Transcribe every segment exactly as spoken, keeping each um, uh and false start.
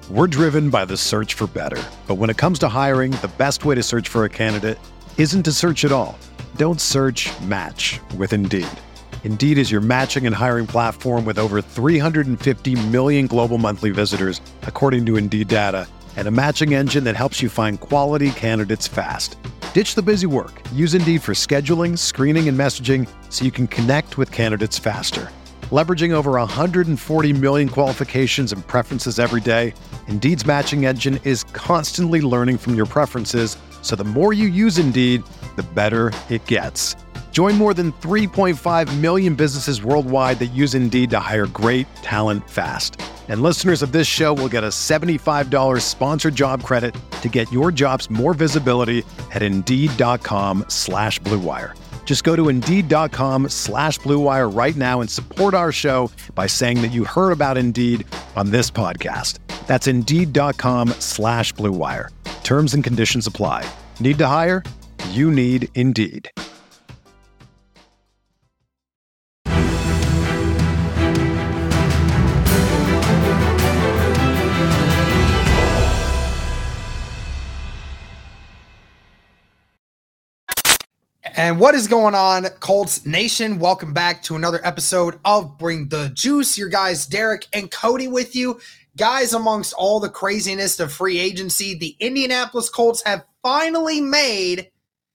We're driven by the search for better. But when it comes to hiring, the best way to search for a candidate isn't to search at all. Don't search, match with Indeed. Indeed is your matching and hiring platform with over three hundred fifty million global monthly visitors, according to Indeed data, and a matching engine that helps you find quality candidates fast. Ditch the busy work. Use Indeed for scheduling, screening, and messaging so you can connect with candidates faster. Leveraging over one hundred forty million qualifications and preferences every day, Indeed's matching engine is constantly learning from your preferences, so the more you use Indeed, the better it gets. Join more than three point five million businesses worldwide that use Indeed to hire great talent fast. And listeners of this show will get a seventy-five dollars sponsored job credit to get your jobs more visibility at Indeed.com slash Blue Wire. Just go to Indeed.com slash Blue Wire right now and support our show by saying that you heard about Indeed on this podcast. That's Indeed.com slash Blue Wire. Terms and conditions apply. Need to hire? You need Indeed. And what is going on, Colts Nation? Welcome back to another episode of Bring the Juice. Your guys, Derek and Cody with you. Guys, amongst all the craziness of free agency, the Indianapolis Colts have finally made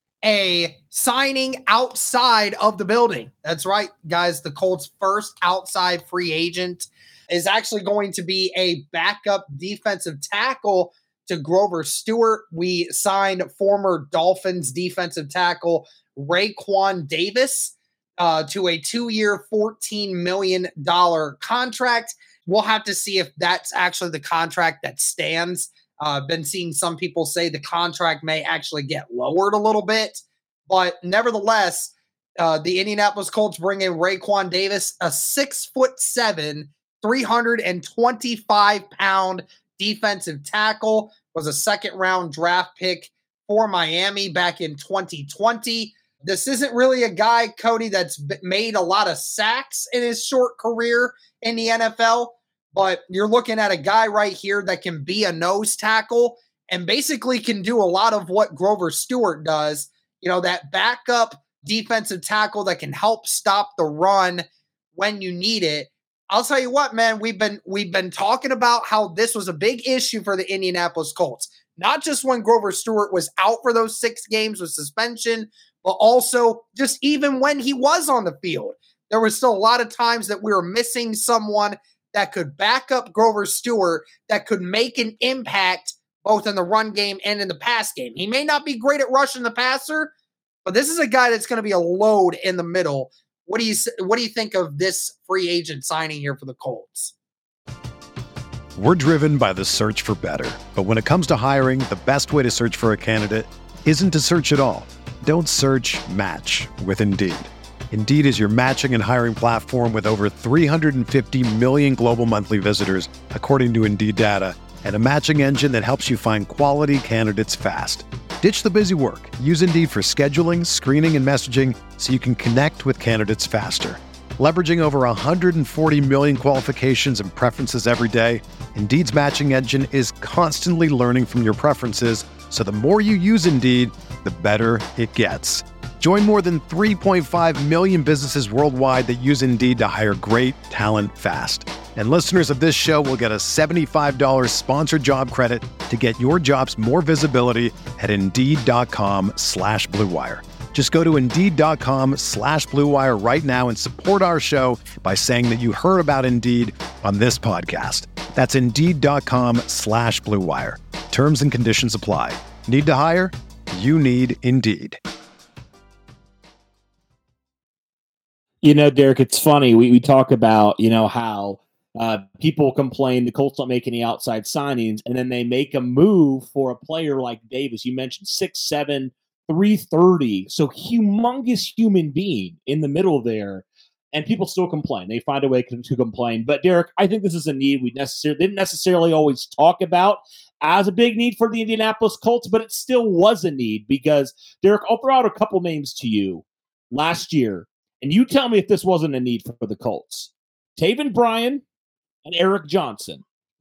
a signing outside of the building. That's right, guys. The Colts' first outside free agent is actually going to be a backup defensive tackle to Grover Stewart. We signed former Dolphins defensive tackle Raekwon Davis uh, to a two-year, fourteen million dollars contract. We'll have to see if that's actually the contract that stands. I've uh, been seeing some people say the contract may actually get lowered a little bit, but nevertheless, uh, the Indianapolis Colts bring in Raekwon Davis, a six foot seven, three hundred twenty-five pound defensive tackle, was a second round draft pick for Miami back in twenty twenty. This isn't really a guy, Cody, that's made a lot of sacks in his short career in the N F L, but you're looking at a guy right here that can be a nose tackle and basically can do a lot of what Grover Stewart does. You know, that backup defensive tackle that can help stop the run when you need it. I'll tell you what, man, we've been we've been talking about how this was a big issue for the Indianapolis Colts. Not just when Grover Stewart was out for those six games with suspension, but also just even when he was on the field. There was still a lot of times that we were missing someone that could back up Grover Stewart, that could make an impact both in the run game and in the pass game. He may not be great at rushing the passer, but this is a guy that's going to be a load in the middle. What do you what do you think of this free agent signing here for the Colts? We're driven by the search for better. But when it comes to hiring, the best way to search for a candidate isn't to search at all. Don't search, match with Indeed. Indeed is your matching and hiring platform with over three hundred fifty million global monthly visitors, according to Indeed data, and a matching engine that helps you find quality candidates fast. Ditch the busy work. Use Indeed for scheduling, screening, and messaging so you can connect with candidates faster. Leveraging over one hundred forty million qualifications and preferences every day, Indeed's matching engine is constantly learning from your preferences, so the more you use Indeed, the better it gets. Join more than three point five million businesses worldwide that use Indeed to hire great talent fast. And listeners of this show will get a seventy-five dollars sponsored job credit to get your jobs more visibility at Indeed.com slash Blue Wire. Just go to Indeed.com slash Blue Wire right now and support our show by saying that you heard about Indeed on this podcast. That's Indeed.com slash Blue Wire. Terms and conditions apply. Need to hire? You need Indeed. You know, Derek, it's funny. We, we talk about, you know, how uh, people complain the Colts don't make any outside signings, and then they make a move for a player like Davis. You mentioned six seven, three thirty, so humongous human being in the middle there, and people still complain. They find a way to, to complain. But, Derek, I think this is a need we necessarily didn't necessarily always talk about as a big need for the Indianapolis Colts, but it still was a need because, Derek, I'll throw out a couple names to you last year, and you tell me if this wasn't a need for the Colts. Taven Bryan and Eric Johnson.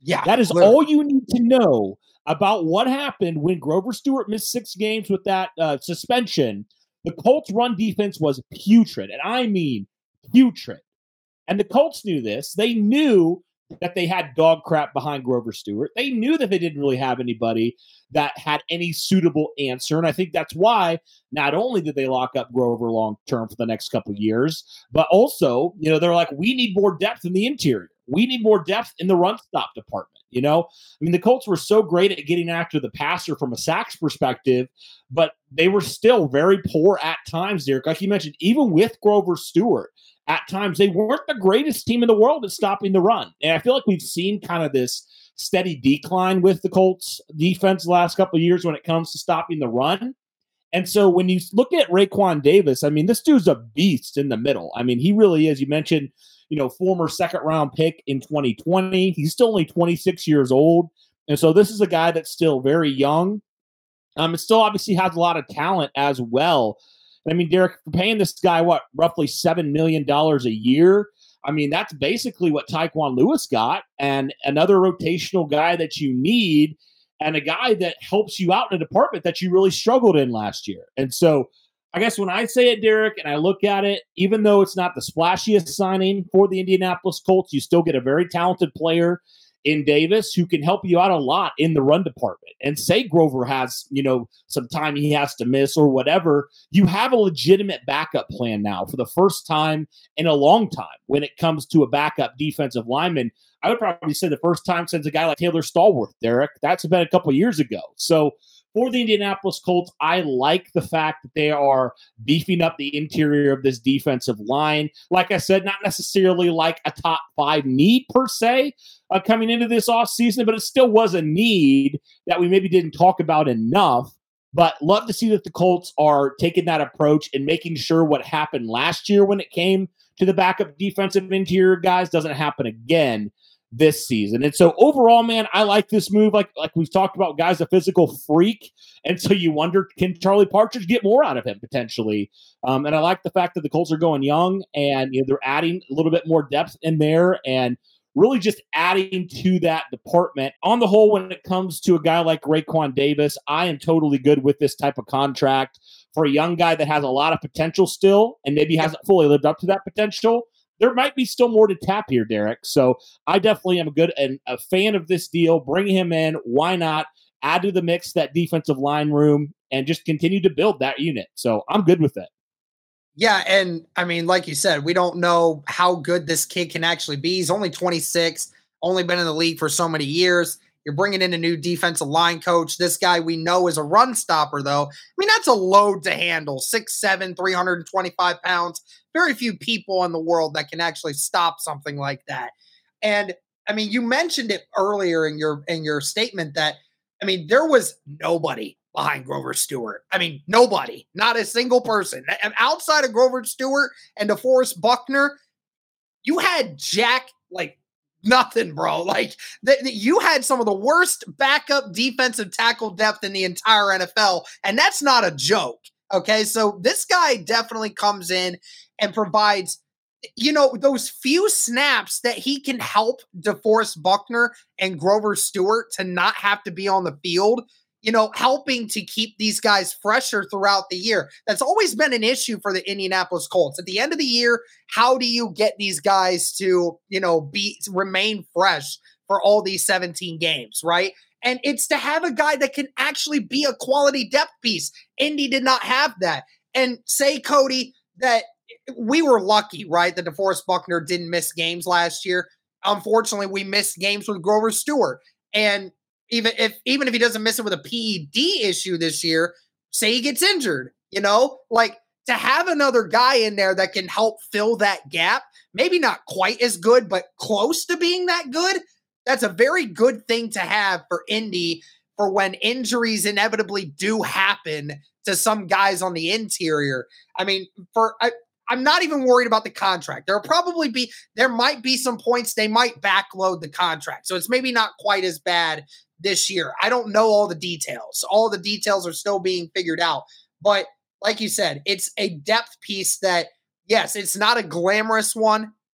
Yeah. That is literally. all you need to know about what happened when Grover Stewart missed six games with that uh, suspension. The Colts' run defense was putrid, and I mean putrid. And the Colts knew this. They knew that they had dog crap behind Grover Stewart. They knew that they didn't really have anybody that had any suitable answer. And I think that's why not only did they lock up Grover long term for the next couple of years, but also, you know, they're like, we need more depth in the interior. We need more depth in the run stop department. You know, I mean, the Colts were so great at getting after the passer from a sacks perspective, but they were still very poor at times, Derek. Like you mentioned, even with Grover Stewart, at times they weren't the greatest team in the world at stopping the run. And I feel like we've seen kind of this steady decline with the Colts defense the last couple of years when it comes to stopping the run. And so when you look at Raekwon Davis, I mean, this dude's a beast in the middle. I mean, he really is. You mentioned, you know, former second round pick in twenty twenty. He's still only twenty-six years old. And so this is a guy that's still very young. Um, it still obviously has a lot of talent as well. I mean, Derek, paying this guy, what, roughly seven million dollars a year? I mean, that's basically what Tyquan Lewis got, and another rotational guy that you need, and a guy that helps you out in a department that you really struggled in last year. And so I guess when I say it, Derek, and I look at it, even though it's not the splashiest signing for the Indianapolis Colts, you still get a very talented player in Davis who can help you out a lot in the run department. And say Grover has, you know, some time he has to miss or whatever, you have a legitimate backup plan now for the first time in a long time when it comes to a backup defensive lineman. I would probably say the first time since a guy like Taylor Stallworth, Derek. That's been a couple of years ago. So for the Indianapolis Colts, I like the fact that they are beefing up the interior of this defensive line. Like I said, not necessarily like a top five need per se uh, coming into this offseason, but it still was a need that we maybe didn't talk about enough. But love to see that the Colts are taking that approach and making sure what happened last year when it came to the backup defensive interior guys doesn't happen again this season. And so overall, man, I like this move. Like like we've talked about, guys, a physical freak. And so you wonder, can Charlie Partridge get more out of him potentially? Um, and I like the fact that the Colts are going young and, you know, they're adding a little bit more depth in there and really just adding to that department. On the whole, when it comes to a guy like Raekwon Davis, I am totally good with this type of contract for a young guy that has a lot of potential still and maybe hasn't fully lived up to that potential. There might be still more to tap here, Derek. So I definitely am a good and a fan of this deal. Bring him in. Why not add to the mix that defensive line room and just continue to build that unit? So I'm good with it. Yeah, and I mean, like you said, we don't know how good this kid can actually be. He's only twenty-six, only been in the league for so many years. You're bringing in a new defensive line coach. This guy we know is a run stopper, though. I mean, that's a load to handle. six seven, three hundred twenty-five pounds. Very few people in the world that can actually stop something like that. And I mean, you mentioned it earlier in your in your statement that, I mean, there was nobody behind Grover Stewart. I mean, nobody, not a single person. Outside of Grover Stewart and DeForest Buckner, you had Jack, like, nothing, bro. Like, th- th- you had some of the worst backup defensive tackle depth in the entire N F L, and that's not a joke, okay? So this guy definitely comes in and provides, you know, those few snaps that he can help DeForest Buckner and Grover Stewart to not have to be on the field, you know, helping to keep these guys fresher throughout the year. That's always been an issue for the Indianapolis Colts. At the end of the year, how do you get these guys to, you know, be remain fresh for all these seventeen games, right? And it's to have a guy that can actually be a quality depth piece. Indy did not have that. And say, Cody, that we were lucky, right, that DeForest Buckner didn't miss games last year. Unfortunately, we missed games with Grover Stewart. And Even if even if he doesn't miss it with a P E D issue this year, say he gets injured, you know, like to have another guy in there that can help fill that gap, maybe not quite as good, but close to being that good. That's a very good thing to have for Indy for when injuries inevitably do happen to some guys on the interior. I mean, for I, I'm not even worried about the contract. There'll probably be, there might be some points they might backload the contract. So it's maybe not quite as bad this year. I don't know all the details. All the details are still being figured out. But like you said, it's a depth piece that, yes, it's not a glamorous one.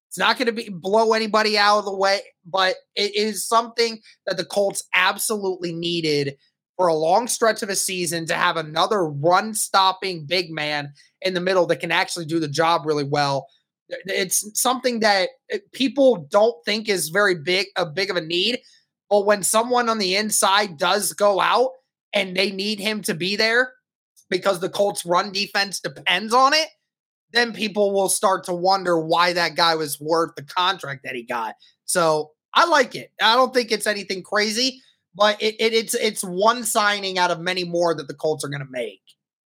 It's not going to be blow anybody out of the way, but it is something that the Colts absolutely needed for a long stretch of a season, to have another run-stopping big man in the middle that can actually do the job really well. It's something that people don't think is very big, a big of a need, but when someone on the inside does go out and they need him to be there because the Colts' run defense depends on it, then people will start to wonder why that guy was worth the contract that he got. So I like it. I don't think it's anything crazy, but it, it, it's it's one signing out of many more that the Colts are going to make.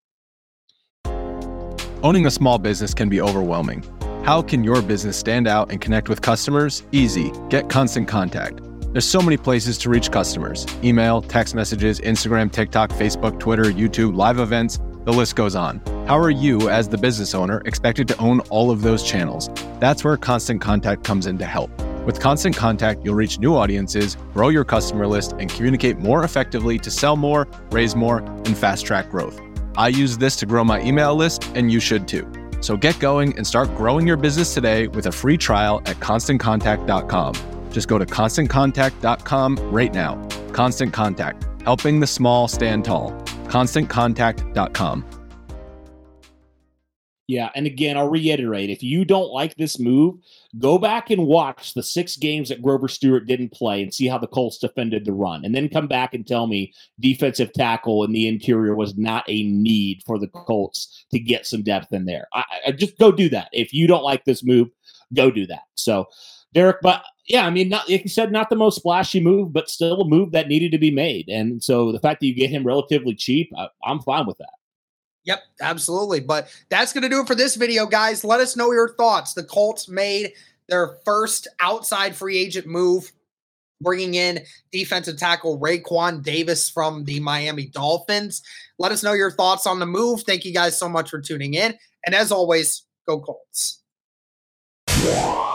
Owning a small business can be overwhelming. How can your business stand out and connect with customers? Easy. Get Constant Contact. There's so many places to reach customers. Email, text messages, Instagram, TikTok, Facebook, Twitter, YouTube, live events, the list goes on. How are you, as the business owner, expected to own all of those channels? That's where Constant Contact comes in to help. With Constant Contact, you'll reach new audiences, grow your customer list, and communicate more effectively to sell more, raise more, and fast-track growth. I use this to grow my email list, and you should too. So get going and start growing your business today with a free trial at constant contact dot com. Just go to constant contact dot com right now. Constant Contact, helping the small stand tall. constant contact dot com. Yeah, and again, I'll reiterate, if you don't like this move, go back and watch the six games that Grover Stewart didn't play and see how the Colts defended the run. And then come back and tell me defensive tackle in the interior was not a need for the Colts to get some depth in there. I, I just go do that. If you don't like this move, go do that. So, Derek, but yeah, I mean, not, like you said, not the most splashy move, but still a move that needed to be made. And so the fact that you get him relatively cheap, I, I'm fine with that. Yep, absolutely. But that's going to do it for this video, guys. Let us know your thoughts. The Colts made their first outside free agent move, bringing in defensive tackle Raekwon Davis from the Miami Dolphins. Let us know your thoughts on the move. Thank you guys so much for tuning in. And as always, go Colts.